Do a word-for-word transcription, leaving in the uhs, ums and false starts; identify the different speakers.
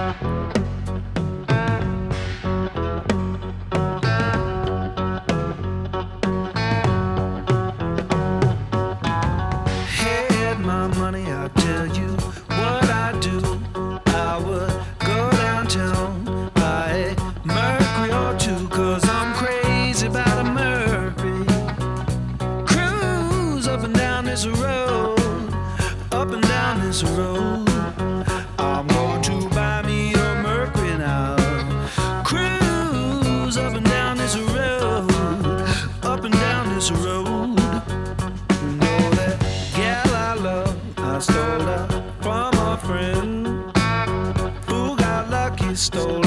Speaker 1: Had my money, I'll tell you what I do. I would go downtown, buy a Mercury or two, cause I'm crazy about a Mercury. Cruise up and down this road, up and down this road. I'm going to buy me a Mercury now. Cruise up and down this road, up and down this road. I stole her from a friend who got lucky, stole